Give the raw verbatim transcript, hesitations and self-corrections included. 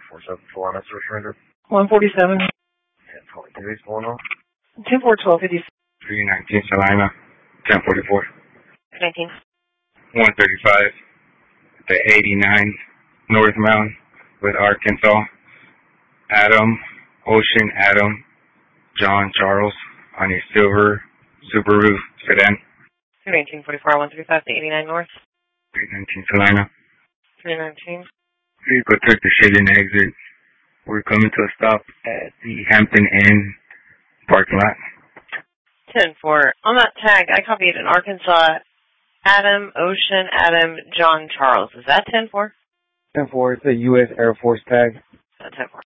four seven four on that search surrender. one forty-seven. ten twenty-three is going on. ten four twelve fifty. three nineteen Salina, ten forty-four. nineteen. one thirty-five, the eighty-nine North Mountain with Arkansas. Adam, Ocean, Adam, John, Charles on your silver Subaru sedan. three nineteen forty-four, one thirty-five, the eighty-nine North. three nineteen Salina. three nineteen. Vehicle took the Shipping exit. We're coming to a stop at the Hampton Inn parking lot. ten four. On that tag, I copied in Arkansas, Adam, Ocean, Adam, John, Charles. Is that ten four? ten four, it's a U S Air Force tag. ten four.